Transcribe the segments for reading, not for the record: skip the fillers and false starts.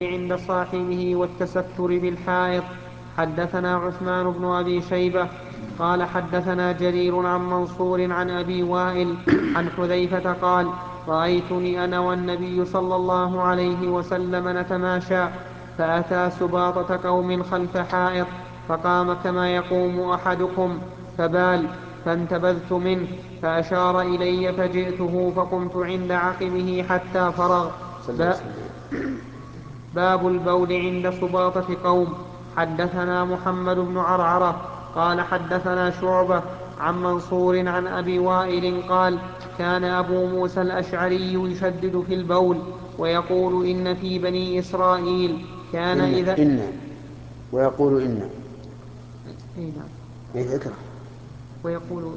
عند صاحبه والتستر بالحائط. حدثنا عثمان بن أبي شيبة قال حدثنا جرير عن منصور عن أبي وائل عن حذيفة قال: رأيتني أنا والنبي صلى الله عليه وسلم نتماشى، فأتى سباطة قوم خلف حائط، فقام كما يقوم أحدكم فبال، فانتبذت منه، فأشار إلي فجئته فقمت عند عقبه حتى فرغ. صلى الله عليه وسلم. باب البول عند سباطة قوم. حدثنا محمد بن عرعرة قال حدثنا شعبة عن منصور عن أبي وائل قال: كان أبو موسى الأشعري يشدد في البول ويقول: إن في بني إسرائيل كان إذا ويقول إن نعم. ذكر ويقول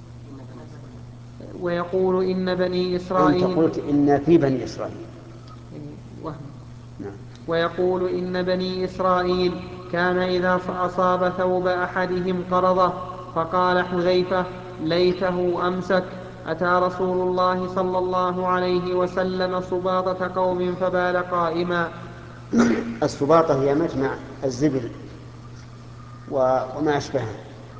ويقول إن بني أنت إسرائيل قلت إن في بني إسرائيل. وهم. نعم. ويقول إن بني إسرائيل كان إذا أصاب ثوب أحدهم قرضه، فقال حذيفة: ليته أمسك. أتى رسول الله صلى الله عليه وسلم سباطة قوم فبال قائما. السباطة هي مجمع الزبل وما أشبهه.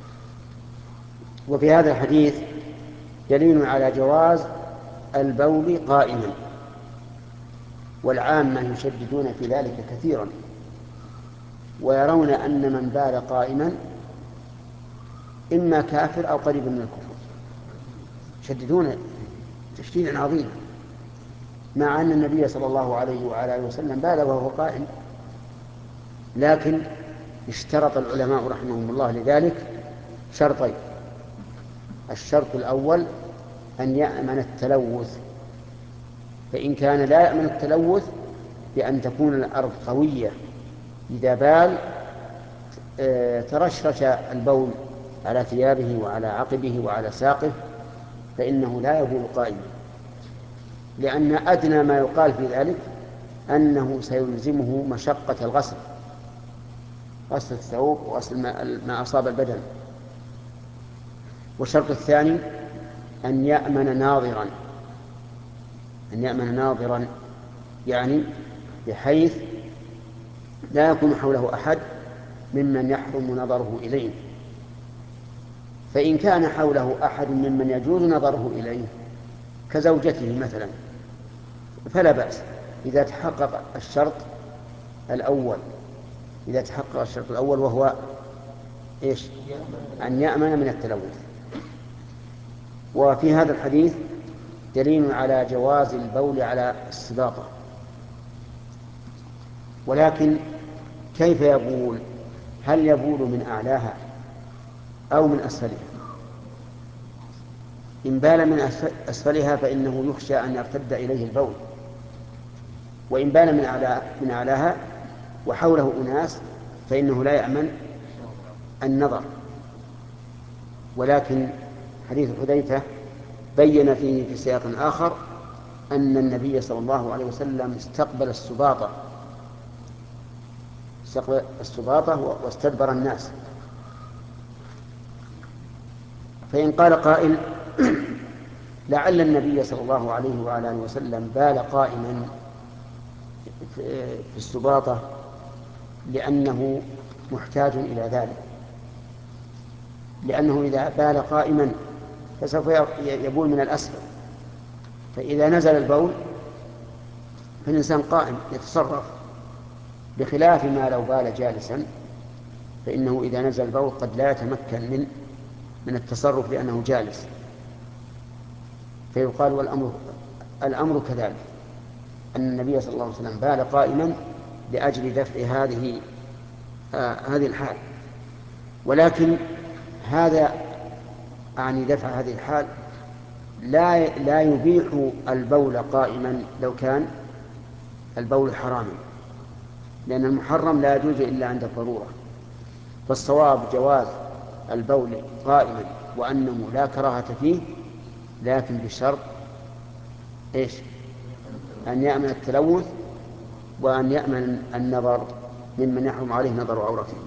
وفي هذا الحديث دليل على جواز البول قائما، والعامة يشددون في ذلك كثيرا، ويرون أن من بال قائما إما كافر أو قريب من الكفر، يشددون تشديدا عظيما، مع أن النبي صلى الله عليه وعلى آله وسلم بال وهو قائم. لكن اشترط العلماء رحمهم الله لذلك شرطين: الشرط الأول أن يأمن التلوث، فإن كان لا يأمن التلوث بأن تكون الأرض قوية، إذا بال ترشرش البول على ثيابه وعلى عقبه وعلى ساقه، فإنه لا يبول قائما، لأن أدنى ما يقال في ذلك أنه سيلزمه مشقة الغسل، غسل الثوب وغسل ما أصاب البدن. والشرط الثاني أن يأمن ناظرا، يعني بحيث لا يكون حوله أحد ممن يحرم نظره إليه. فإن كان حوله أحد ممن يجوز نظره إليه كزوجته مثلا فلا بأس، إذا تحقق الشرط الأول. وهو إيش؟ أن يأمن من التلوث. وفي هذا الحديث دليل على جواز البول على السباطة، ولكن كيف يبول؟ هل يبول من أعلاها أو من أسفلها؟ إن بال من أسفلها فإنه يخشى أن يرتد إليه البول، وإن بال من أعلاها وحوله أناس فإنه لا يأمن النظر. ولكن حديث حذيفة بين فيه في سياق آخر أن النبي صلى الله عليه وسلم استقبل السباطة واستدبر الناس. فإن قال قائل: لعل النبي صلى الله عليه وعلى آله وسلم بال قائما في السباطة لأنه محتاج إلى ذلك، لأنه إذا بال قائما فسوف يبول من الأسفل، فإذا نزل البول فالإنسان قائم يتصرف، بخلاف ما لو بال جالسا فإنه إذا نزل البول قد لا يتمكن من التصرف لأنه جالس، فيقال الأمر كذلك، أن النبي صلى الله عليه وسلم بال قائما لأجل دفع هذه الحال. ولكن هذا أعني دفع هذه الحال لا يبيح البول قائما لو كان البول حراما، لأن المحرم لا يجوز إلا عند الضرورة. فالصواب جواز البول قائما وأنه لا كراهة فيه، لكن بشرط إيش؟ أن يأمن التلوث وأن يأمن النظر ممن يحرم عليه نظر عورته.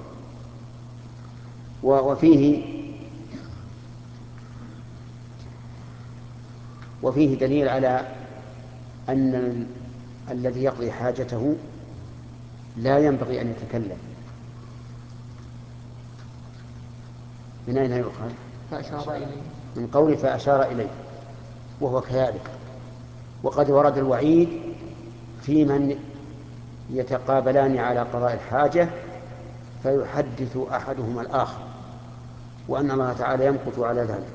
وفيه دليل على أن الذي يقضي حاجته لا ينبغي أن يتكلم. من أين يؤخذ؟ فأشار إليه، من قوله فأشار إليه، وهو كذلك. وقد ورد الوعيد في من يتقابلان على قضاء الحاجة فيحدث أحدهما الآخر، وأن الله تعالى يمقت على ذلك.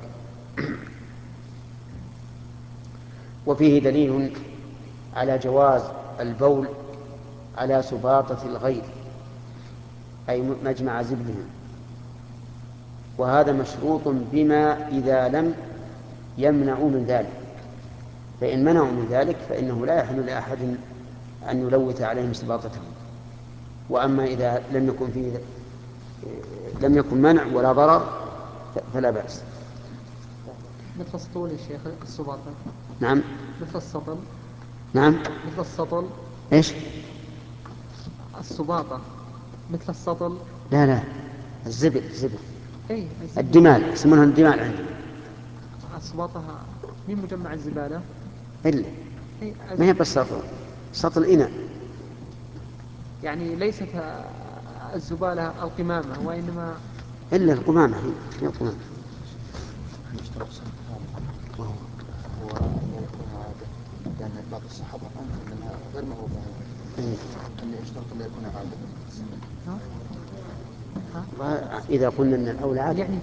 وفيه دليل على جواز البول على سباطة الغير، أي مجمع زبلهم، وهذا مشروط بما إذا لم يمنعوا من ذلك، فإن منعوا من ذلك فإنه لا يحل لأحد أن يلوث عليهم سباطتهم. وأما إذا لم يكن منع ولا ضرر فلا بأس. مثل السطول يا شيخ، السباطة. نعم. مثل السطل. نعم. مثل السطل. إيش؟ السباطة مثل السطل. لا، الزبل. أي الدمال، يسمونها الدمال عندنا. السباطة من مجمع الزبالة. إلا ما هي بس سطل إناء. يعني ليست الزبالة القمامة، وإنما إلا القمامة، هي القمامة. لأن بعض الصحابة أنكر أنها غير معروفة أن يشترط أن يكون عادة. إذا قلنا أن الأولى عادة يعني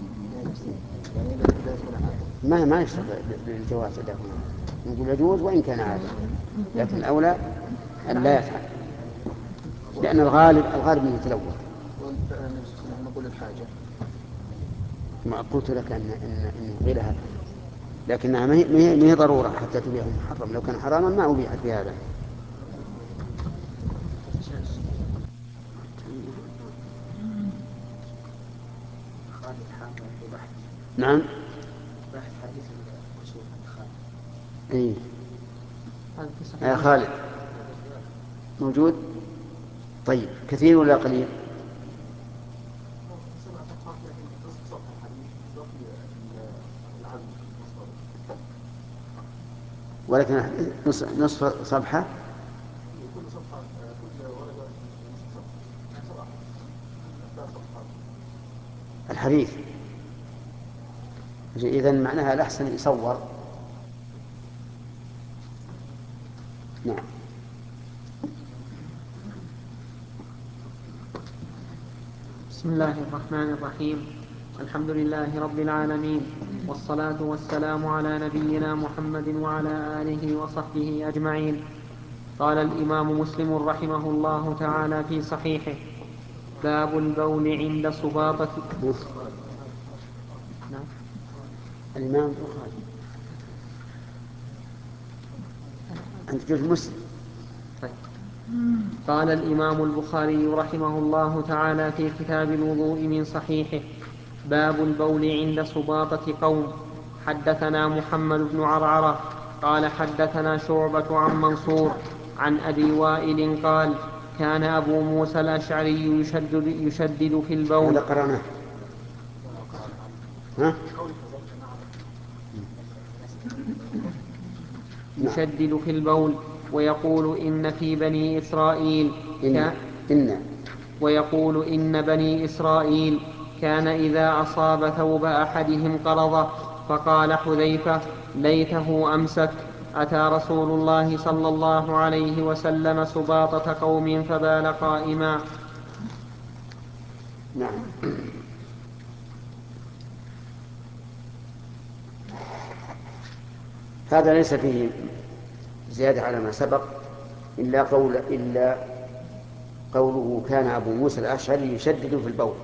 ما يشترط للجواز إذا كنا نقول يجوز وإن كان عادة، لكن الأولى أن لا يفعل، لأن الغالب من يتلوث. نقول الحاجة. ما قلت لك أن قيل هذا، لكنها ما هي ضرورة حتى تبيع محرم. لو كان حراما ما أبيحت بهذا. نعم. إيه. يا خالد موجود؟ طيب، كثير ولا قليل؟ ولكن نصف صفحة. الحديث إذن معناها الأحسن يصور. نعم. بسم الله الرحمن الرحيم. الحمد لله رب العالمين، والصلاة والسلام على نبينا محمد وعلى آله وصحبه أجمعين. قال الإمام مسلم رحمه الله تعالى في صحيحه: باب البول عند سباطة. نعم. الإمام البخاري أنت جزء مسلم. طيب. قال الإمام البخاري رحمه الله تعالى في كتاب الوضوء من صحيحه: باب البول عند سباطة قوم. حدثنا محمد بن عرعرة قال حدثنا شعبة عن منصور عن أبي وائل قال: كان أبو موسى الأشعري يشدد في البول. هذا قرأناه. يشدد في البول ويقول إن في بني إسرائيل ويقول إن بني إسرائيل كان إذا أصاب ثوب أحدهم قرضه، فقال حذيفة: ليته أمسك. أتى رسول الله صلى الله عليه وسلم سباطة قوم فبال قائما. نعم. هذا ليس فيه زيادة على ما سبق إلا قوله كان أبو موسى الأشعري يشدد في البول،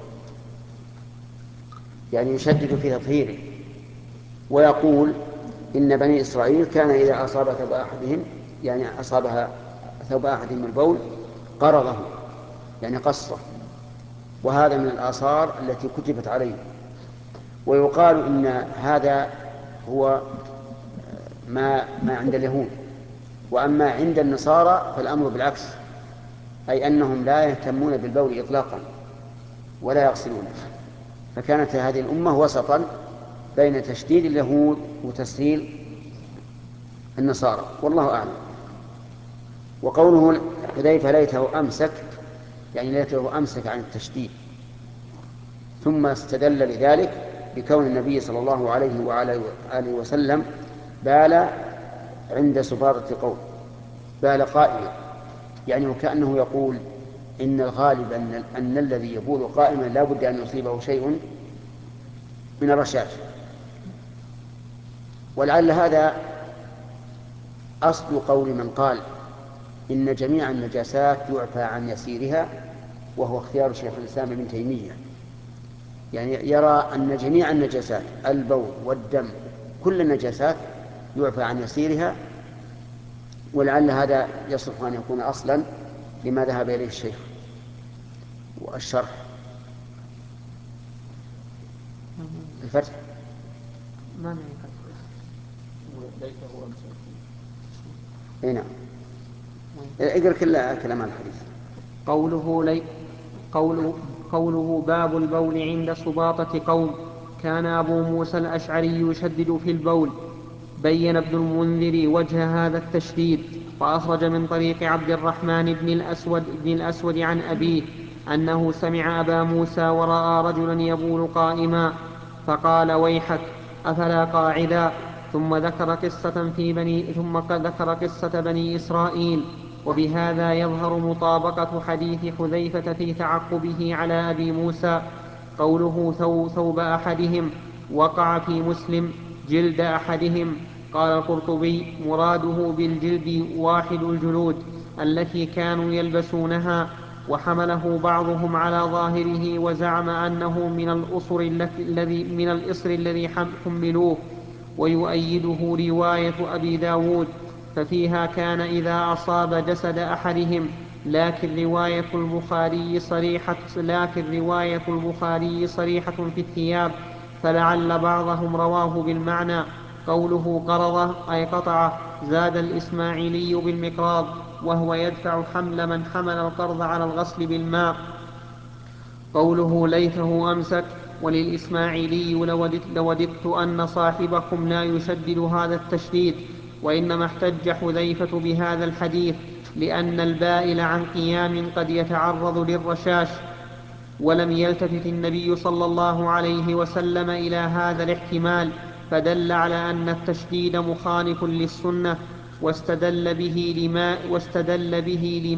يعني يشدد في تطهيره، ويقول إن بني إسرائيل كان إذا أصاب ثوب أحدهم، يعني أصابها ثوب أحدهم البول، قرضه يعني قصه، وهذا من الآثار التي كتبت عليه. ويقال إن هذا هو ما عند اليهود، وأما عند النصارى فالأمر بالعكس، أي أنهم لا يهتمون بالبول إطلاقا ولا يغسلونه. فكانت هذه الأمة وسطا بين تشديد اليهود وتسهيل النصارى، والله أعلم. وقوله حذيفة ليته أمسك، يعني ليته أمسك عن التشديد، ثم استدل لذلك بكون النبي صلى الله عليه وعلى آله وسلم بال عند سباطة قوم، بال قائما، يعني وكأنه يقول إن الغالب أن الذي يبول قائما لا بد أن يصيبه شيء من الرشاش. ولعل هذا أصل قول من قال إن جميع النجاسات يعفى عن يسيرها، وهو اختيار شيخ الإسلام ابن تيمية، يعني يرى أن جميع النجاسات البول والدم كل النجاسات يعفى عن يسيرها، ولعل هذا يصلح أن يكون أصلا لما ذهب إليه الشيخ. والشرح الفتح ما نعي فتح ليته أمسك. نعم. اقرأ كلام الحديث. قوله باب البول عند سباطة قوم. كان أبو موسى الأشعري يشدد في البول. بين ابن المنذر وجه هذا التشديد، فأخرج من طريق عبد الرحمن بن الأسود عن أبيه أنه سمع أبا موسى ورأى رجلا يبول قائما، فقال ويحك أفلا قاعدا. ثم ذكر قصة بني إسرائيل. وبهذا يظهر مطابقة حديث حذيفة في تعقبه على أبي موسى. قوله ثوب أحدهم وقع في مسلم جلد أحدهم. قال القرطبي مراده بالجلد واحد الجلود التي كانوا يلبسونها، وحمله بعضهم على ظاهره وزعم أنه من الإصر الذي حملوه. ويؤيده رواية أبي داود، ففيها كان إذا أصاب جسد أحدهم، لكن رواية البخاري صريحة في الثياب، فلعل بعضهم رواه بالمعنى. قوله قرضه أي قطعه. زاد الإسماعيلي بالمقراض، وهو يدفع حمل من حمل القرض على الغسل بالماء. قوله ليته أمسك. وللإسماعيلي لوددت أن صاحبكم لا يشدد هذا التشديد. وإنما احتج حذيفة بهذا الحديث لأن البائل عن قيام قد يتعرض للرشاش، ولم يلتفت النبي صلى الله عليه وسلم إلى هذا الاحتمال، فدل على أن التشديد مخالف للسنة. واستدل به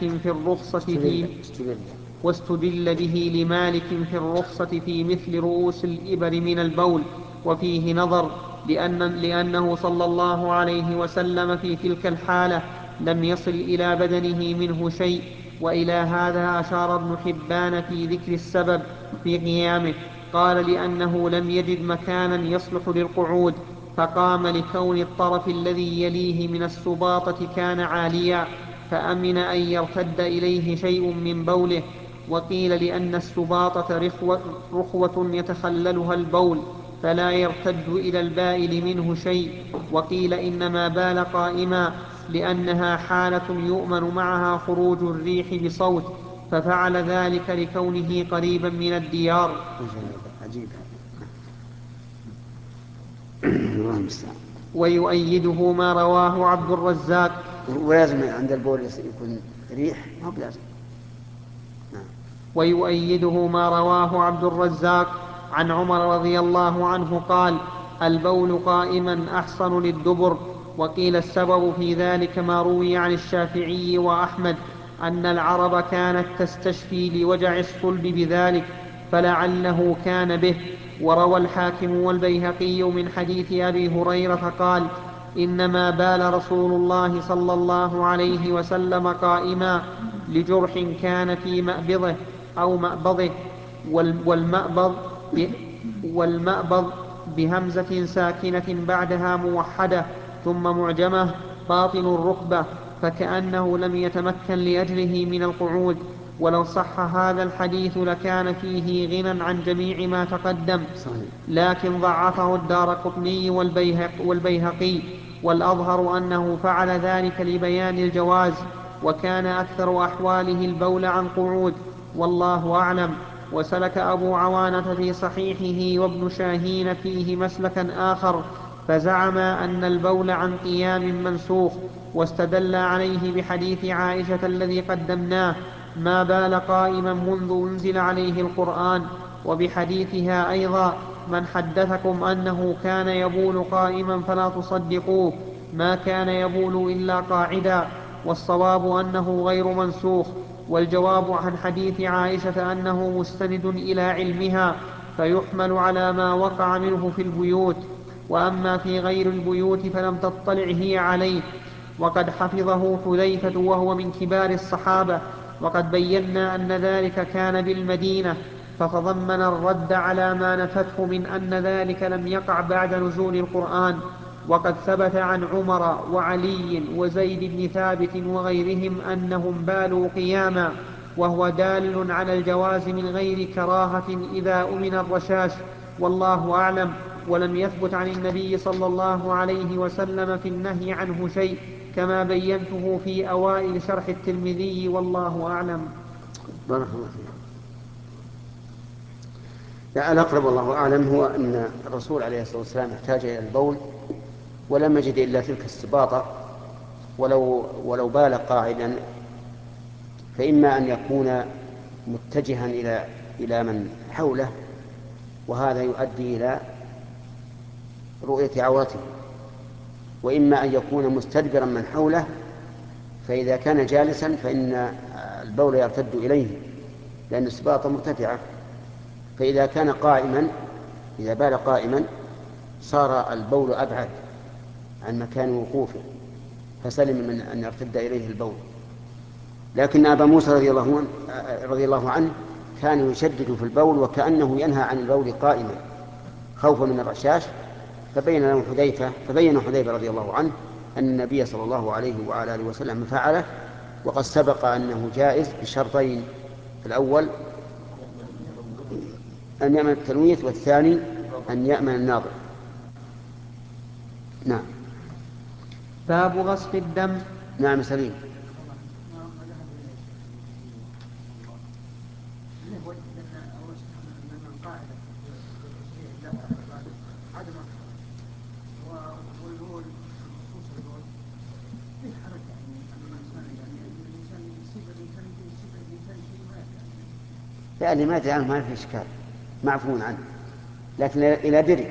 لمالك في الرخصة في مثل رؤوس الإبر من البول. وفيه نظر، لأنه صلى الله عليه وسلم في تلك الحالة لم يصل إلى بدنه منه شيء. وإلى هذا أشار ابن حبان في ذكر السبب في قيامه، قال لأنه لم يجد مكانا يصلح للقعود، فقام لكون الطرف الذي يليه من السباطة كان عاليا، فأمن أن يرتد إليه شيء من بوله. وقيل لأن السباطة رخوة يتخللها البول، فلا يرتد إلى البائل منه شيء. وقيل إنما بال قائما لأنها حالة يؤمن معها خروج الريح بصوت، ففعل ذلك لكونه قريبا من الديار. عجيب. ويؤيده ما رواه عبد الرزاق. ولازم عند البول يكون ريح، ما بلازم. ويؤيده ما رواه عبد الرزاق عن عمر رضي الله عنه قال البول قائما أحصن للدبر. وقيل السبب في ذلك ما روي عن الشافعي وأحمد أن العرب كانت تستشفي لوجع الصلب بذلك، فلعله كان به. وروى الحاكم والبيهقي من حديث أبي هريرة قال إنما بال رسول الله صلى الله عليه وسلم قائما لجرح كان في مأبضه أو مأبضه. والمأبض بهمزة ساكنة بعدها موحدة ثم معجمة باطن الركبة، فكأنه لم يتمكن لأجله من القعود. ولو صح هذا الحديث لكان فيه غنى عن جميع ما تقدم، لكن ضعفه الدارقطني والبيهقي، والأظهر أنه فعل ذلك لبيان الجواز، وكان أكثر أحواله البول عن قعود، والله أعلم. وسلك أبو عوانة في صحيحه وابن شاهين فيه مسلكا آخر، فزعم أن البول عن قيام منسوخ، واستدل عليه بحديث عائشة الذي قدمناه: ما بال قائما منذ أنزل عليه القرآن، وبحديثها أيضا: من حدثكم أنه كان يبول قائما فلا تصدقوه، ما كان يبول إلا قاعدا. والصواب أنه غير منسوخ. والجواب عن حديث عائشة أنه مستند إلى علمها، فيحمل على ما وقع منه في البيوت، وأما في غير البيوت فلم تطلع هي عليه. وقد حفظه حذيفة وهو من كبار الصحابة، وقد بينا أن ذلك كان بالمدينة، فتضمن الرد على ما نفته من أن ذلك لم يقع بعد نزول القرآن. وقد ثبت عن عمر وعلي وزيد بن ثابت وغيرهم أنهم بالوا قياما، وهو دال على الجواز من غير كراهة إذا أمن الرشاش، والله أعلم. ولم يثبت عن النبي صلى الله عليه وسلم في النهي عنه شيء، كما بينته في أوائل شرح الترمذي، والله أعلم. بارك الله فيك. لا، الأقرب والله أعلم هو أن الرسول عليه الصلاة والسلام احتاج إلى البول ولم يجد إلا تلك السباطة، ولو بال قاعدا فإما أن يكون متجها إلى من حوله، وهذا يؤدي إلى رؤية عورته، وإما أن يكون مستدبرا من حوله، فإذا كان جالسا فإن البول يرتد إليه لأن السباطة مرتفعة. فإذا كان قائما، إذا بال قائما صار البول أبعد عن مكان وقوفه، فسلم من أن يرتد إليه البول. لكن أبا موسى رضي الله عنه كان يشدد في البول وكأنه ينهى عن البول قائما خوفا من الرشاش، فبين حذيفة رضي الله عنه أن النبي صلى الله عليه وعلى آله وسلم فعله، وقد سبق أنه جائز بشرطين: الأول أن يأمن التلويث، والثاني أن يأمن الناظر. نعم. باب غسل الدم. نعم سليم. لا، اللي ما يدري عنه ما في إشكال، معفون عنه، لكن إلى دري.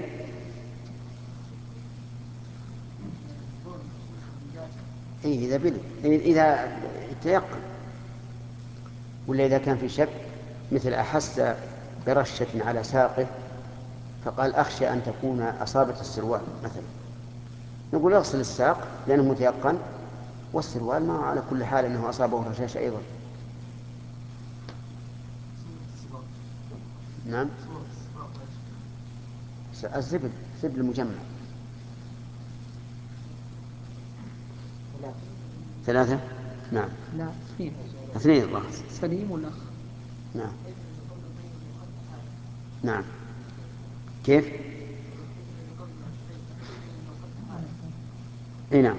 إذا بلي، إذا تيقن، ولا إذا كان في شك، مثل أحس برشة على ساقه فقال أخشى أن تكون أصابت السروال مثلا، نقول اغسل الساق لأنه متيقن، والسروال ما على كل حال أنه أصابه الرشاش أيضا. نعم. الزبل المجمع 3. نعم. لا، 2 الله. سليم والأخ. نعم. نعم. كيف؟ اي نعم.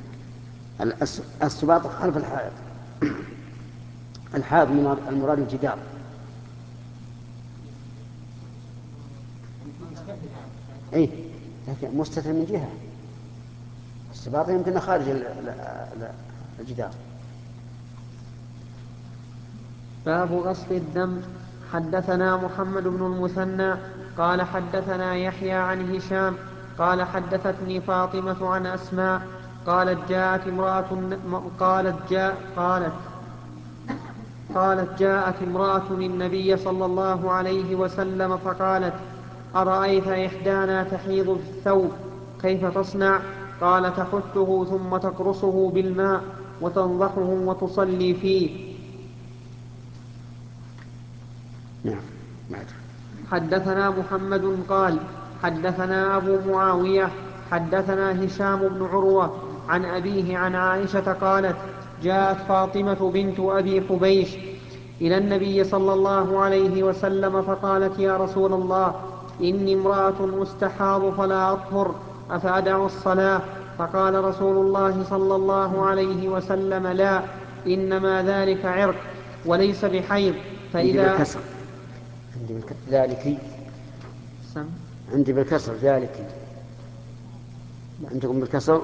السباط خلف الحائط. الحائط من المراد الجدار. اي، لكن مستتر من جهة، السباط يمكن خارج الجدار. باب غسل الدم. حدثنا محمد بن المثنى قال حدثنا يحيى عن هشام قال حدثتني فاطمة عن أسماء قالت جاءت امرأة النبي صلى الله عليه وسلم فقالت: أرأيت إحدانا تحيض في الثوب كيف تصنع؟ قال: تحثه ثم تقرصه بالماء وتنضحه وتصلي فيه. نعم. حدثنا محمد قال حدثنا أبو معاوية حدثنا هشام بن عروة عن أبيه عن عائشة قالت: جاءت فاطمة بنت أبي حبيش إلى النبي صلى الله عليه وسلم فقالت: يا رسول الله، إني امرأة أستحاض فلا أطهر، أفأدع الصلاة؟ فقال رسول الله صلى الله عليه وسلم: لا، إنما ذلك عرق وليس بحيض. فإذا عندي بالكسر ذلك. عندكم بالكسر؟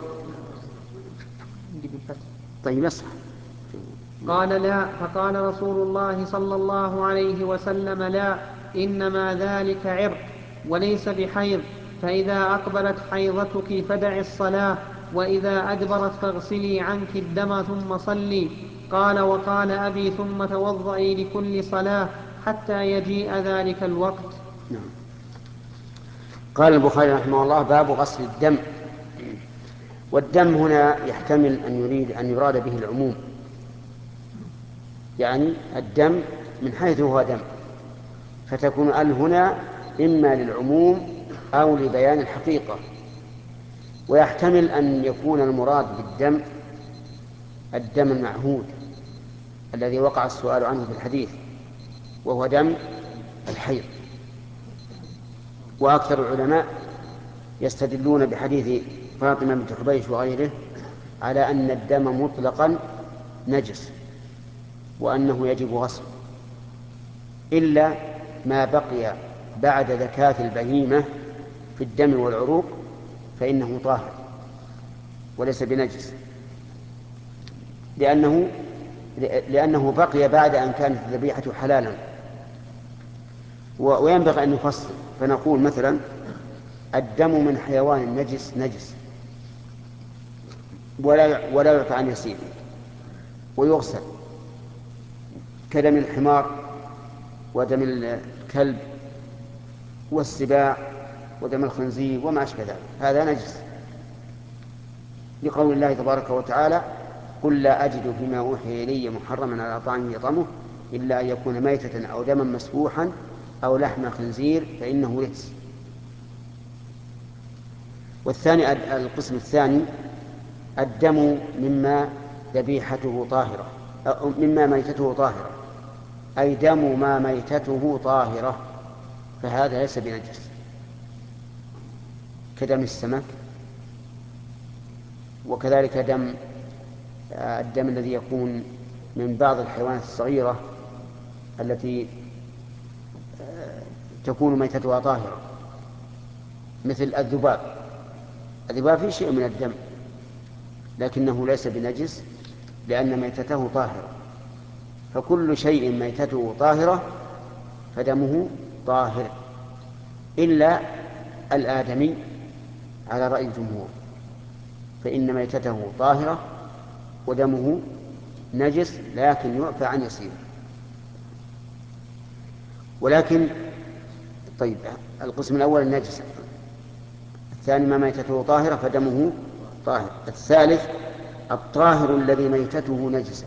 طيب يصح. قال لا. فقال رسول الله صلى الله عليه وسلم لا، إنما ذلك عرق وليس بحيض، فإذا أقبلت حيضتك فدع الصلاة، وإذا أدبرت فاغسلي عنك الدم ثم صلي. قال وقال أبي ثم توضئي لكل صلاة حتى يجيء ذلك الوقت. نعم. قال البخاري رحمه الله باب غسل الدم. والدم هنا يحتمل أن يراد به العموم، يعني الدم من حيث هو دم، فتكون هنا إما للعموم أو لبيان الحقيقة. ويحتمل أن يكون المراد بالدم الدم المعهود الذي وقع السؤال عنه في الحديث، وهو دم الحيض. وأكثر العلماء يستدلون بحديث فاطمة بنت حبيش وغيره على أن الدم مطلقا نجس، وأنه يجب غسله إلا ما بقي بعد زكاة البهيمة في الدم والعروق فإنه طاهر وليس بنجس، لأنه بقي بعد أن كانت الذبيحة حلالا. وينبغي أن نفصل فنقول مثلا الدم من حيوان نجس ولا يعفى عن يسير ويغسل، كدم الحمار ودم الكلب والسباع ودم الخنزير وما أشبه ذلك، هذا نجس، لقول الله تبارك وتعالى قل لا أجد فيما أوحي إلي محرما على طاعم يطعمه إلا أن يكون ميتة أو دما مسفوحا أو لحم خنزير فإنه رجس. والثاني القسم الثاني الدم مما ذبيحته طاهرة أو مما ميتته طاهرة، أي دم ما ميتته طاهرة، فهذا ليس بنجس، كدم السمك، وكذلك الدم الذي يكون من بعض الحيوانات الصغيرة التي تكون ميتتها طاهرة، مثل الذباب فيه شيء من الدم لكنه ليس بنجس لأن ميتته طاهرة. فكل شيء ميتته طاهرة فدمه طاهر إلا الآدمي على رأي الجمهور، فإن ميتته طاهرة ودمه نجس لكن يعفى عن يسير. ولكن طيب القسم الأول النجس، الثاني ما ميتته طاهرة فدمه طاهر، الثالث الطاهر الذي ميتته نجسة،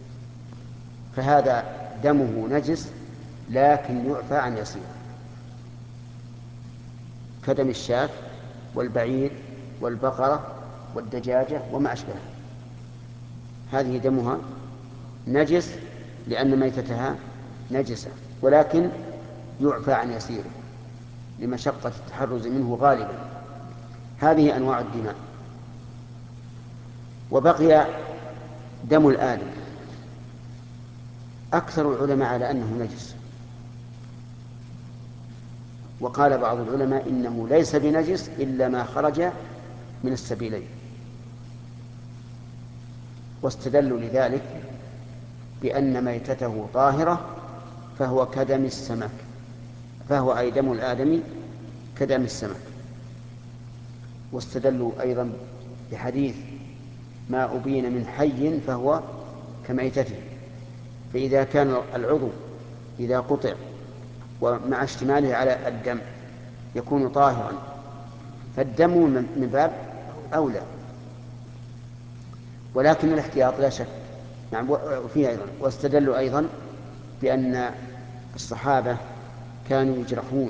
فهذا دمه نجس لكن يعفى عن يسير، كدم الشاة والبعير والبقرة والدجاجة وما أشبه، هذه دمها نجس لأن ميتتها نجسة ولكن يعفى عن يسيره لمشقة التحرز منه غالبا. هذه أنواع الدماء. وبقي دم الآدم، أكثر العلماء على أنه نجس، وقال بعض العلماء إنه ليس بنجس إلا ما خرج من السبيلين، واستدلوا لذلك بأن ميتته طاهرة فهو كدم السمك، فهو أي دم الآدمي كدم السمك. واستدلوا أيضا بحديث ما أبين من حي فهو كميتته، فإذا كان العضو إذا قطع ومع اشتماله على الدم يكون طاهرا فالدم من باب أولى. ولكن الاحتياط لا شك نعم وفيه أيضا. واستدلوا أيضا بأن الصحابة كانوا يجرحون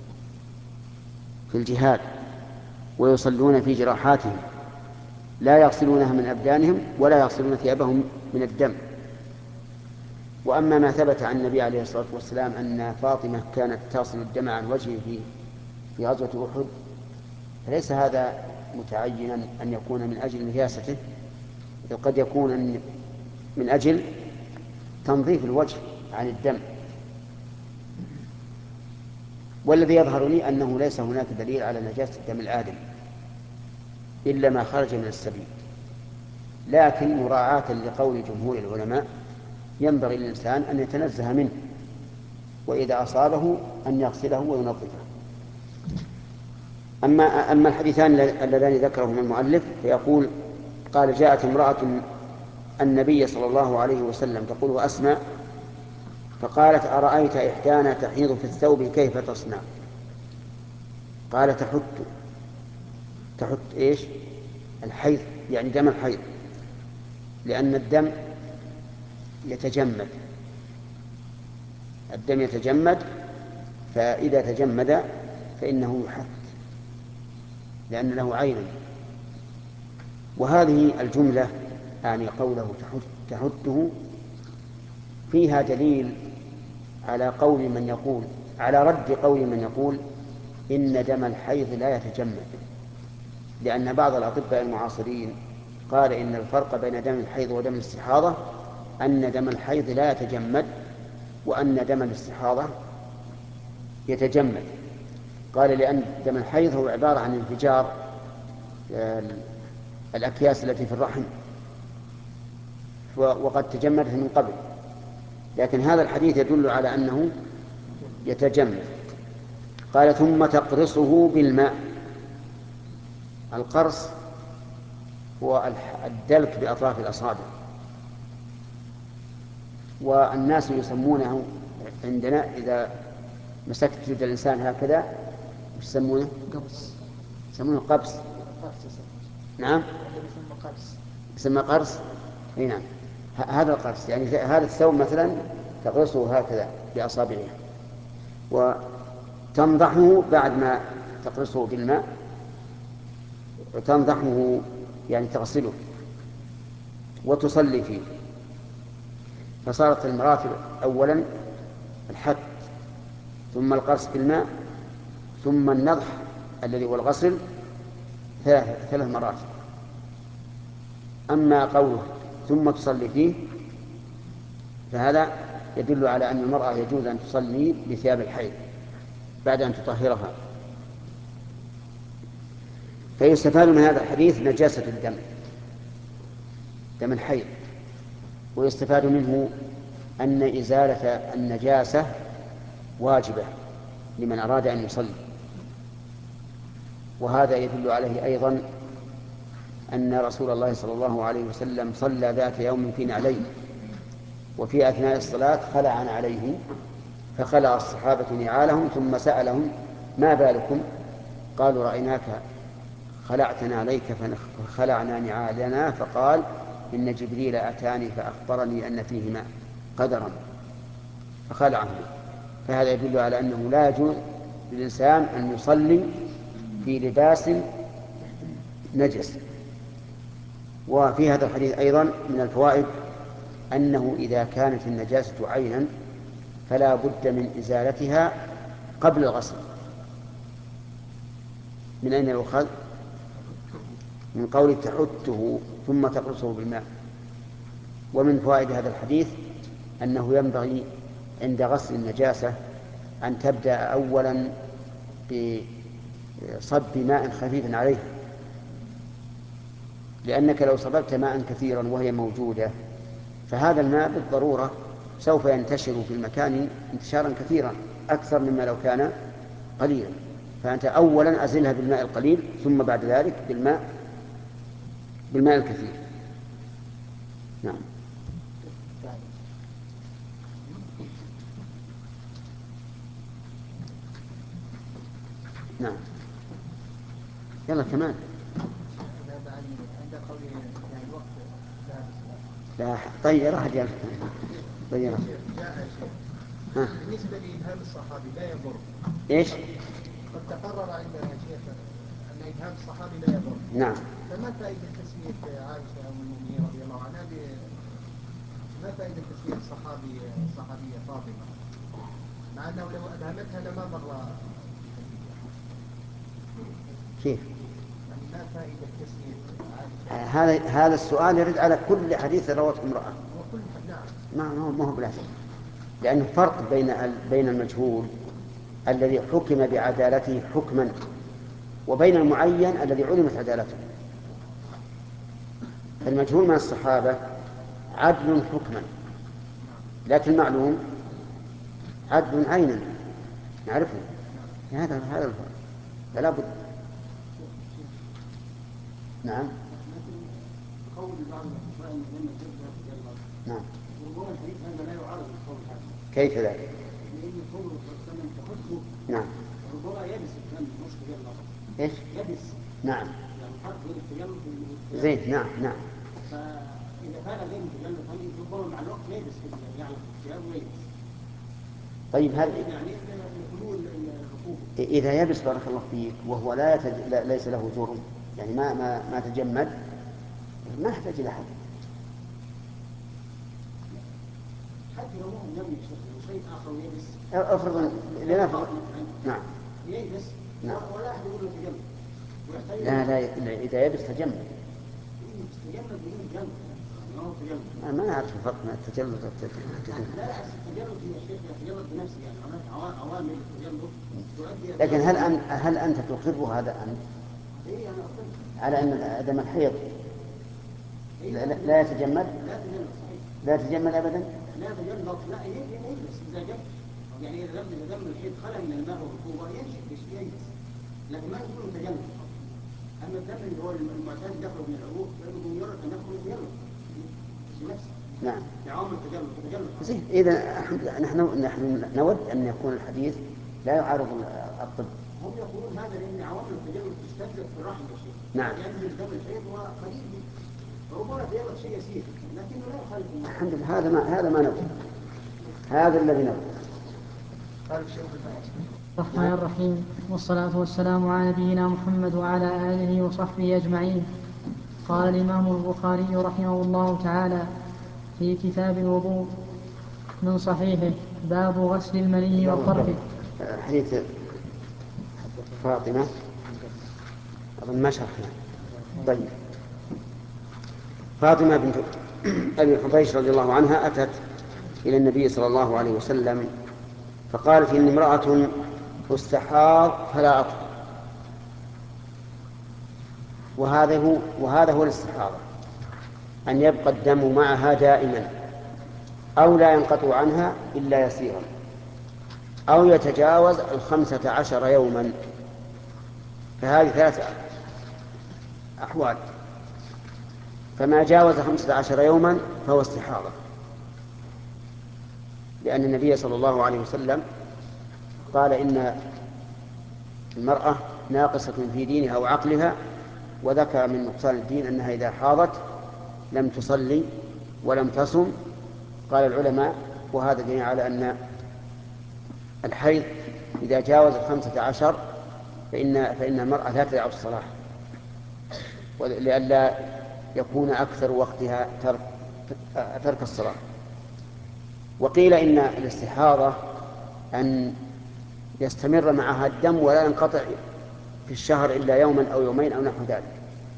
في الجهاد ويصلون في جراحاتهم لا يغسلونها من أبدانهم ولا يغسلون ثيابهم من الدم. وأما ما ثبت عن النبي عليه الصلاة والسلام أن فاطمة كانت تصل الدم عن وجهه في غزوة أحد فليس هذا متعينا أن يكون من أجل نجاسته، قد يكون من أجل تنظيف الوجه عن الدم. والذي يظهر لي أنه ليس هناك دليل على نجاسة الدم الآدمي، إلا ما خرج من السبيل، لكن مراعاة لقول جمهور العلماء ينبغي للإنسان أن يتنزه منه، وإذا أصابه أن يغسله وينظفه. أما الحديثان اللذان ذكرهما المؤلف فيقول: قال: جاءت امرأة النبي صلى الله عليه وسلم تقول أسماء، فقالت: أرأيت إحدانا تحيض في الثوب كيف تصنع؟ قال: تحت إيش؟ الحيض، يعني دم الحيض، لأن الدم يتجمد، الدم يتجمد، فإذا تجمد فإنه يحت لأن له عينا. وهذه الجملة يعني قوله تحته فيها دليل على قول من يقول، على رد قول من يقول إن دم الحيض لا يتجمد، لأن بعض الأطباء المعاصرين قال إن الفرق بين دم الحيض ودم الاستحاضة أن دم الحيض لا يتجمد، وأن دم الاستحاضة يتجمد. قال لأن دم الحيض هو عبارة عن انفجار الأكياس التي في الرحم، وقد تجمدت من قبل، لكن هذا الحديث يدل على أنه يتجمد. قال: ثم تقرصه بالماء. القرص هو الدلك بأطراف الأصابع، والناس يسمونه عندنا إذا مسكت يد الإنسان هكذا يسمونه قبس. يسمونه قبس. نعم، يسمى قرص. اي نعم، هذا القرص، يعني هذا الثوب مثلا تقرصه هكذا بأصابعها، وتنضحه بعد ما تقرصه بالماء، وتنضحه يعني تغسله وتصلي فيه. فصارت المراتب: أولا الحت، ثم القرص بالماء، ثم النضح الذي هو الغسل، ثلاث مراتب. أما قوله ثم تصلي فيه فهذا يدل على أن المرأة يجوز أن تصلي بثياب الحيض بعد أن تطهرها. فيستفاد من هذا الحديث نجاسة الدم، دم الحيض، ويستفاد منه أن إزالة النجاسة واجبة لمن أراد أن يصلي. وهذا يدل عليه أيضا أن رسول الله صلى الله عليه وسلم صلى ذات يوم في نعليه، وفي أثناء الصلاة خلع عليه، فخلع الصحابة نعالهم ثم سألهم: ما بالكم؟ قالوا: رأيناك خلعتنا عليك فخلعنا نعالنا. فقال: إن جبريل أتاني فأخبرني أن فيه ماء قدرا فخلعه. فهذا يدل على أنه لا يجوز للإنسان أن يصلي في لباس نجس. وفي هذا الحديث أيضا من الفوائد أنه إذا كانت النجاسة عينا فلا بد من إزالتها قبل الغسل. من أين يؤخذ؟ من قول تحته ثم تقرصه بالماء. ومن فوائد هذا الحديث أنه ينبغي عند غسل النجاسة أن تبدأ أولا بصب ماء خفيف عليه، لأنك لو صببت ماء كثيرا وهي موجودة فهذا الماء بالضرورة سوف ينتشر في المكان انتشارا كثيرا أكثر مما لو كان قليلا. فأنت أولا أزلها بالماء القليل، ثم بعد ذلك بالماء الكثير. نعم. نعم، يلا كمان. لا طير أحد يلا طير. بالنسبة لإبهام الصحابي لا يضر. إيش؟ قد تقرر عندنا يا شيخ أن إبهام الصحابي لا يضر. نعم. فما فائدة تسمية عائشة أم المؤمنين رضي الله عنها ما فائدة تسمية الصحابية فاطمة، مع أنه لو أبهمتها لما ضر؟ كيف؟ يعني ما فائدة تسمية عائشة؟ هذا السؤال يرد على كل حديث روته امرأة. وكل نعم. ما هو بلازم، لأنه فرق بين المجهول الذي حكم بعدالته حكما وبين المعين الذي علمت عدالته. فالمجهول من الصحابة عدل حكما، لكن معلوم عدل عينا نعرفه. هذا الفرق، فلا بد. نعم. قول بعض الأطباء أن الجنة تبدأ في نعم. وربما الحديث هذا لا يعارض القول هذا. كيف ذلك؟ لأن قوله صلى الله عليه وسلم تحطه. نعم. ربما يبس الجنة مش تجلى. إيش؟ يبس. نعم. يعني فرق بين التجلى زين. نعم. نعم. فإذا كان غير متجلى فهذه ربما مع الوقت يبس يعني الثياب ويبس. طيب هل يعني حلول الركوب. إذا يبس بارك الله فيك وهو ليس له جرم، يعني ما تجمد، ما يحتاج إلى حد. حتى لو هم لم يشتغلوا شيء آخر ويبس. أفرض لنفرض. نعم. يبس. نعم. ولا أحد يقول له تجمد. لا إذا يبس تجمد. تجمد بدون جلد. ما نعرف الفرق بين التجلد والتجمد. لا التجلد يا شيخ يتجلد بنفسه، يعني هناك عوامل التجلد تؤدي. لكن هل أنت تقر هذا أنت؟ إيه أنا أقر. على أن دم الحيض لا يتجمد؟ لا تجلد صحيح. لا يتجمد أبدا؟ لا تجلد لا يجلس إذا جف، يعني إذا دم الحيض خلى من الماء والرطوبة يجلس، لكن ما يكون تجلد. أما الدم اللي هو المعتاد دخله من العروق فإنه مجرد أن يدخل يتجلد بنفسه. نعم. بعوامل التجلد. زين. إذا نحن نود أن يكون الحديث لا يعارض الطب. هم يقولون هذا لأن عوامل التجلد تستنزف في الرحم يا شيخ. نعم. ينزل دم الحيض وقليل فربما تجلد شيء يسير لكنه لا يخالف النص. الحمد لله. هذا ما نبغى، هذا الذي نبغى. الرحمن الرحيم، والصلاة والسلام على نبينا محمد وعلى آله وصحبه أجمعين. قال الإمام البخاري رحمه الله تعالى في كتاب الوضوء من صحيحه: باب غسل المني والطرف. حديث فاطمة أظن ما شرحنا. طيب، فاطمة بنت أبي حبيش رضي الله عنها أتت إلى النبي صلى الله عليه وسلم فقالت: إن امرأة استحاض فلا أطهر. وهذا هو الاستحاضة، أن يبقى الدم معها دائما أو لا ينقطع عنها إلا يسيرا أو يتجاوز 15 يوما. فهذه 3 أحوال. فما جاوز 15 يوما فهو استحاضة، لأن النبي صلى الله عليه وسلم قال: إن المرأة ناقصة في دينها وعقلها، وذكر من نقصان الدين أنها إذا حاضت لم تصلي ولم تصم. قال العلماء: وهذا دليل على أن الحيض إذا جاوز 15 فإن المرأة لا تدع الصلاة، لئلا يكون أكثر وقتها ترك الصلاة. وقيل إن الاستحاضة أن يستمر معها الدم ولا ينقطع في الشهر إلا يوما أو يومين أو نحو ذلك.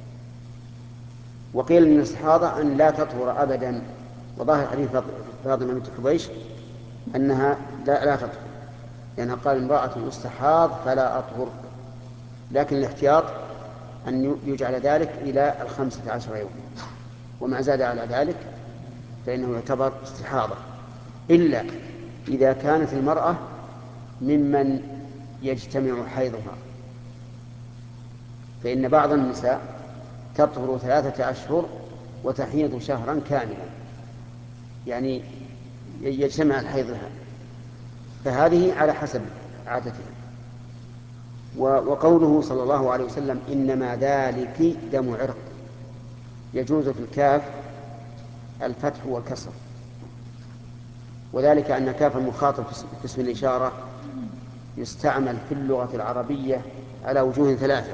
وقيل إن الاستحاضة أن لا تطهر أبدا. وظاهر حديث فاطمة بنت حبيش أنها لا تطهر، لأنها قال: امرأة استحاض فلا أطهر. لكن الاحتياط أن يجعل ذلك إلى 15 يوم، وما زاد على ذلك فإنه يعتبر استحاضة، إلا إذا كانت المرأة ممن يجتمع حيضها. فإن بعض النساء تطهر 3 أشهر وتحيض شهرا كاملا، يعني يجتمع الحيض لها، فهذه على حسب عادتها. وقوله صلى الله عليه وسلم: إنما ذلك دم عرق، يجوز في الكاف الفتح والكسر، وذلك أن كاف المخاطب في اسم الإشارة يستعمل في اللغة العربية على وجوه 3.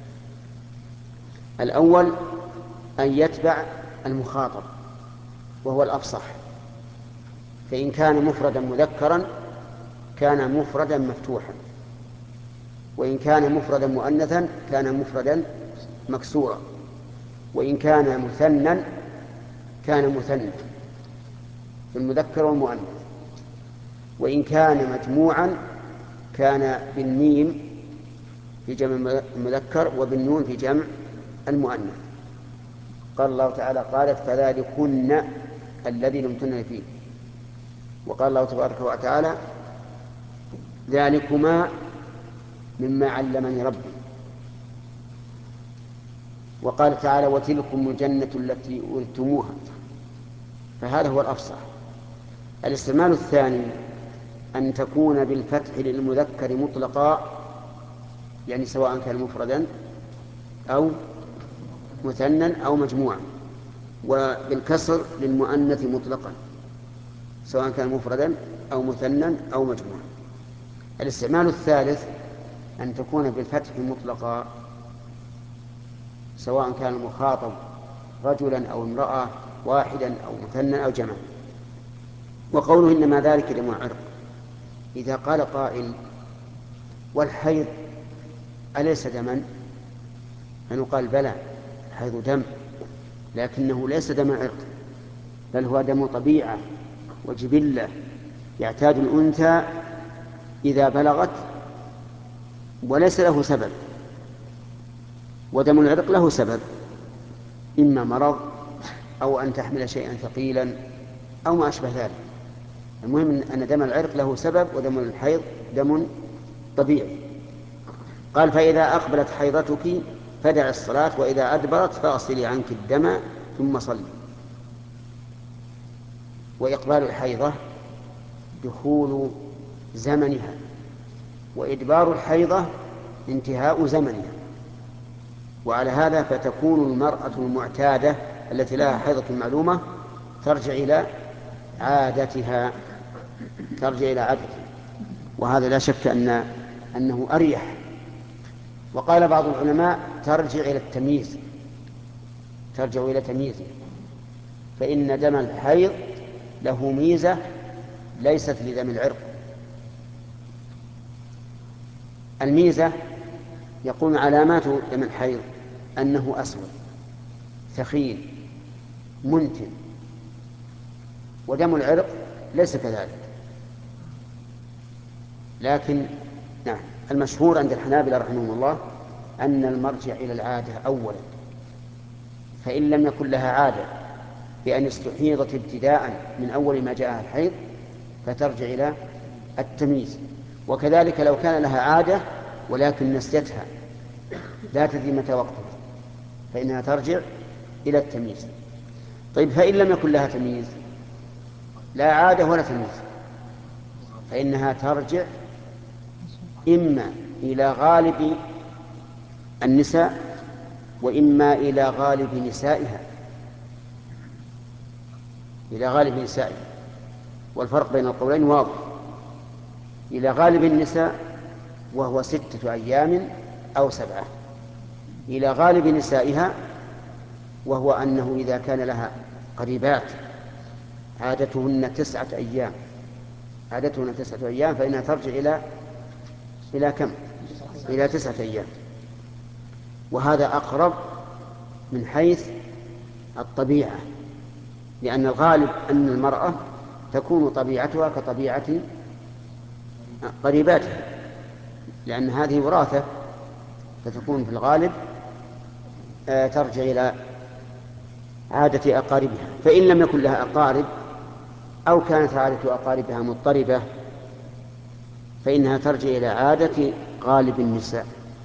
الأول أن يتبع المخاطب وهو الأفصح، فإن كان مفردا مذكرا كان مفردا مفتوحا، وإن كان مفردا مؤنثا كان مفردا مكسورا، وإن كان مثنى كان مثنى في المذكر والمؤنث، وإن كان مجموعا كان بالميم في جمع المذكر وبالنون في جمع المؤنث. قال الله تعالى قالت فذلكن الذي لمتنني فيه. وقال الله تبارك وتعالى ذلكما مما علمني ربي. وقال تعالى وتلكم الجنة التي أورثتموها. فهذا هو الأفصح. الاستعمال الثاني أن تكون بالفتح للمذكر مطلقا، يعني سواء كان مفردا أو مثنى أو مجموعا، وبالكسر للمؤنث مطلقا سواء كان مفردا أو مثنى أو مجموعا. الاستعمال الثالث أن تكون بالفتح مطلقا سواء كان المخاطب رجلا أو امرأة، واحدا أو مثنى أو جمع. وقوله إنما ذلك دم عرق، إذا قال قائل والحيض أليس دما؟ فنقال بلى، الحيض دم، لكنه ليس دم عرق، بل هو دم طبيعة وجبلة يعتاد الأنثى إذا بلغت وليس له سبب. ودم العرق له سبب، إما مرض أو أن تحمل شيئا ثقيلا أو ما أشبه ذلك. المهم أن دم العرق له سبب، ودم الحيض دم طبيعي. قال فإذا أقبلت حيضتك فدع الصلاة وإذا أدبرت فاغسلي عنك الدم ثم صلي. وإقبال الحيضة دخول زمنها، وإدبار الحيضة انتهاء زمنها. وعلى هذا فتكون المرأة المعتادة التي لها حيضة معلومة ترجع إلى عادتها، وهذا لا شك أنه أريح. وقال بعض العلماء ترجع إلى تمييزه، فإن دم الحيض له ميزة ليست لدم العرق. الميزة يقول علامات دم الحيض أنه أسود ثخين منتن، ودم العرق ليس كذلك. لكن نعم، المشهور عند الحنابلة رحمهم الله أن المرجع إلى العادة أولا، فإن لم يكن لها عادة بأن استحيضت ابتداء من أول ما جاءها الحيض فترجع إلى التمييز. وكذلك لو كان لها عادة ولكن نسيتها لا تدري متى وقتها فإنها ترجع إلى التمييز. طيب فإن لم يكن لها تمييز، لا عادة ولا تمييز، فإنها ترجع إما إلى غالب النساء وإما إلى غالب نسائها، والفرق بين القولين واضح. إلى غالب النساء وهو 6 أيام أو 7، إلى غالب نسائها وهو أنه إذا كان لها قريبات عادتهن 9 أيام فإنها ترجع إلى كم؟ إلى 9 أيام. وهذا أقرب من حيث الطبيعة، لأن الغالب أن المرأة تكون طبيعتها كطبيعة قريباتها، لأن هذه وراثة، فتكون في الغالب ترجع إلى عادة أقاربها. فإن لم يكن لها أقارب أو كانت عادة أقاربها مضطربة فإنها ترجع إلى عادة غالب النساء.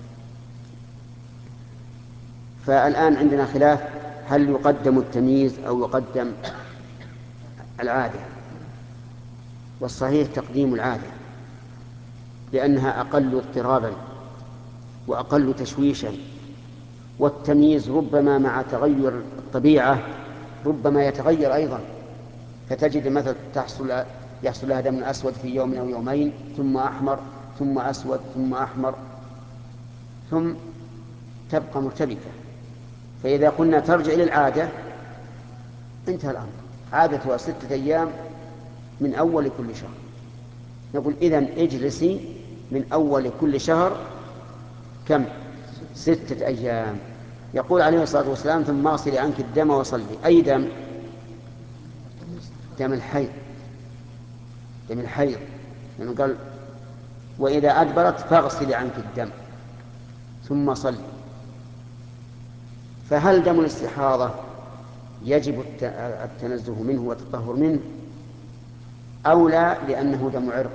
فالآن عندنا خلاف هل يقدم التمييز أو يقدم العادة، والصحيح تقديم العادة لأنها أقل اضطرابا وأقل تشويشا، والتمييز ربما مع تغير الطبيعة ربما يتغير أيضا، فتجد مثلا يحصل لها دم أسود في يوم أو يومين ثم أحمر ثم أسود ثم أحمر ثم تبقى مرتبكة. فإذا قلنا ترجع إلى العادة انتهى الأمر، عادتها 6 أيام من أول كل شهر. نقول إذن اجلسي من أول كل شهر كم؟ 6 أيام. يقول عليه الصلاة والسلام ثم اغسلي عنك الدم وصلي. أي دم؟ دم الحيض، لأنه قال وإذا أدبرت فاغسلي عنك الدم ثم صلي. فهل دم الاستحاضة يجب التنزه منه والتطهر منه، أو لا لأنه دم عرق.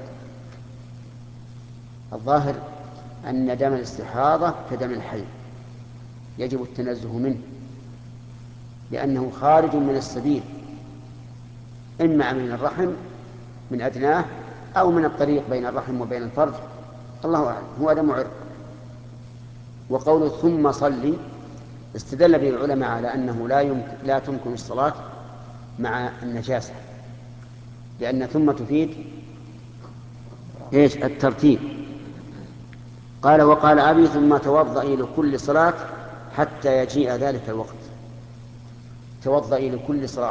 الظاهر أن دم الاستحاضة كدم الحي يجب التنزه منه، لأنه خارج من السبيل، إما من الرحم من أدناه أو من الطريق بين الرحم وبين الفرج، الله أعلم، هو دم عرق. وقوله ثم صلي استدل به العلماء على أنه لا تمكن الصلاة مع النجاسة، لأن ثم تفيد الترتيب. قال وقال أبي ثم توضئي لكل صلاة حتى يجيء ذلك الوقت. توضئي لكل صلاة،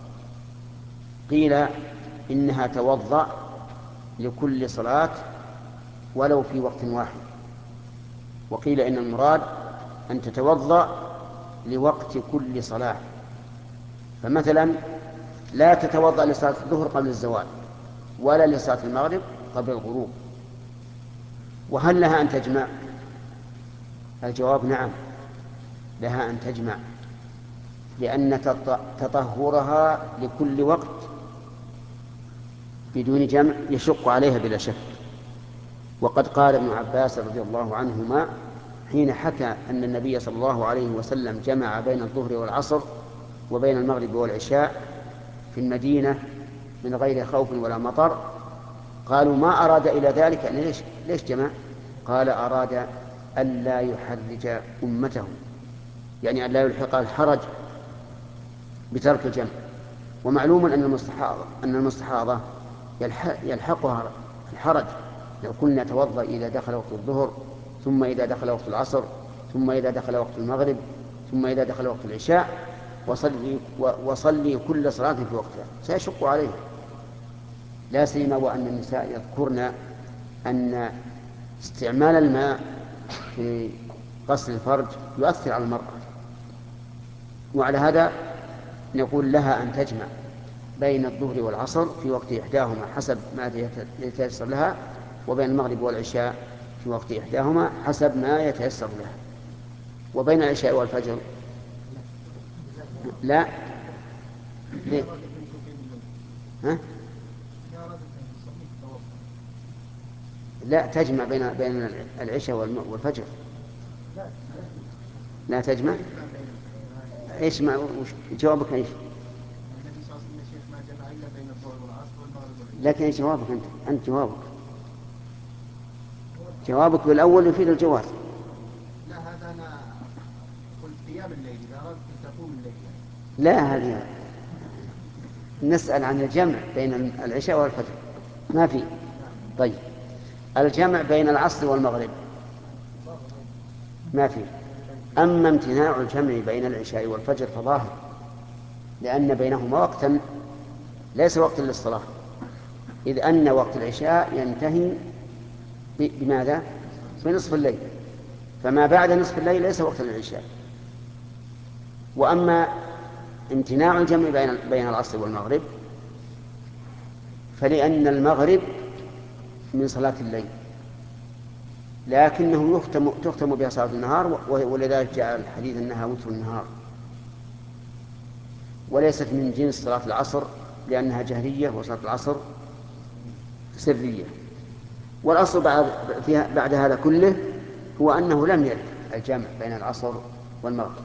قيل إنها توضأ لكل صلاة ولو في وقت واحد، وقيل إن المراد أن تتوضأ لوقت كل صلاة. فمثلا لا تتوضأ لصلاة الظهر قبل الزوال ولا لصلاة المغرب قبل الغروب. وهل لها أن تجمع؟ الجواب نعم، لها أن تجمع، لأن تطهرها لكل وقت بدون جمع يشق عليها بلا شك. وقد قال ابن عباس رضي الله عنهما حين حكى أن النبي صلى الله عليه وسلم جمع بين الظهر والعصر وبين المغرب والعشاء في المدينة من غير خوف ولا مطر، قالوا ما أراد إلى ذلك، يعني ليش جمع؟ قال أراد ألا يحرج أمته، يعني ألا يلحق الحرج بترك الجمع. ومعلوم أن المستحاضة يلحقها الحرج، لو كنا نتوضأ إذا دخل وقت الظهر، ثم إذا دخل وقت العصر، ثم إذا دخل وقت المغرب، ثم إذا دخل وقت العشاء، وصلي كل صلاة في وقتها، سيشق عليه. لا سيما وأن النساء يذكرن أن استعمال الماء في غسل الفرج يؤثر على المرأة، وعلى هذا نقول لها أن تجمع بين الظهر والعصر في وقت إحداهما حسب ما يتيسر لها، وبين المغرب والعشاء في وقت إحداهما حسب ما يتيسر لها، وبين العشاء والفجر لا. ليه؟ ها؟ لا تجمع بين العشاء والفجر. لا تجمع. ايش جوابك ايش؟ لكن ايش جوابك انت جوابك بالاول يفيد الجواز. لا هذا انا قلت قيام الليل، اذا اردت تقوم الليل. لا، هذه نسأل عن الجمع بين العشاء والفجر، ما في. طيب الجمع بين العصر والمغرب ما في. أما امتناع الجمع بين العشاء والفجر فظاهر، لأن بينهما وقتا ليس وقتا للصلاة، إذ أن وقت العشاء ينتهي بماذا؟ بنصف الليل، فما بعد نصف الليل ليس وقتا للعشاء. وأما امتناع الجمع بين العصر والمغرب فلأن المغرب من صلاة الليل، لكنه تختم بها صلاة النهار، ولذلك جاء الحديث أنها وتر النهار، وليست من جنس صلاة العصر لأنها جهرية وصلاة العصر سرية. والأصل بعد هذا كله هو أنه لم يرد الجمع بين العصر والمغرب.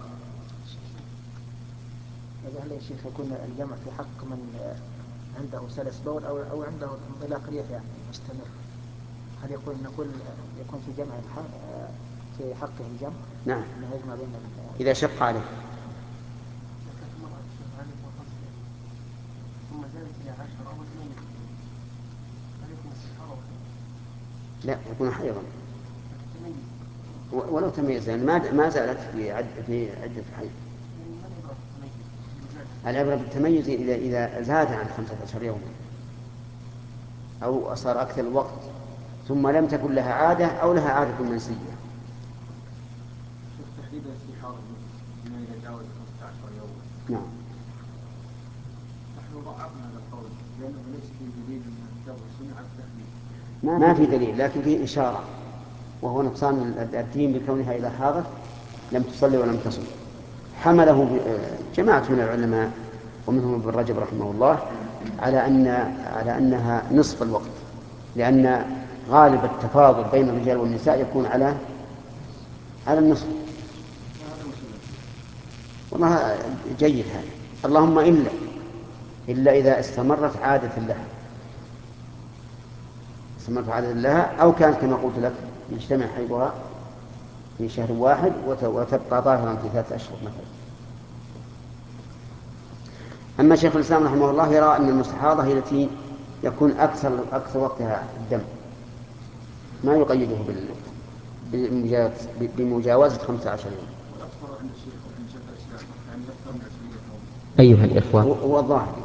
هل يا شيخ يكون الجمع في حق من عنده سلس بول أو عنده انطلاق ريح يعني مستمر؟ هل نقول يكون في جمع في حقه الجمع؟ نعم، يجمع بين إذا شق عليه. لا، يكون حيضا ولو تميز، يعني ما زالت في عدة حيض. العبرة بالتميز إذا زاد عن 15 يوما أو صار أكثر الوقت ثم لم تكن لها عادة أو لها عادة منسية. تحديد الاستحاضة إذا تجاوز 15 يوما. نعم. نحن ضعفنا هذا القول لأنه ليس في دليل من الكتاب والسنة على التحديد. ما في دليل، لكن في إشارة، وهو نقصان الدين بكونها إذا حاضت لم تصلي ولم تصم حمله جماعة من العلماء ومنهم ابن رجب رحمه الله على أنها نصف الوقت، لأن غالب التفاضل بين الرجال والنساء يكون على النصف. والله جيد هذا، اللهم إلا إذا استمرت عادة لها أو كانت كما قلت لك يجتمع حيضها في شهر واحد وتبقى ظاهرا في 3 أشهر مثلا. أما شيخ الإسلام رحمه الله يرى أن المستحاضة هي التي يكون أكثر وقتها الدم، ما يقيده بمجاوزة 15 يوم. أيها الإخوة، هو الظاهر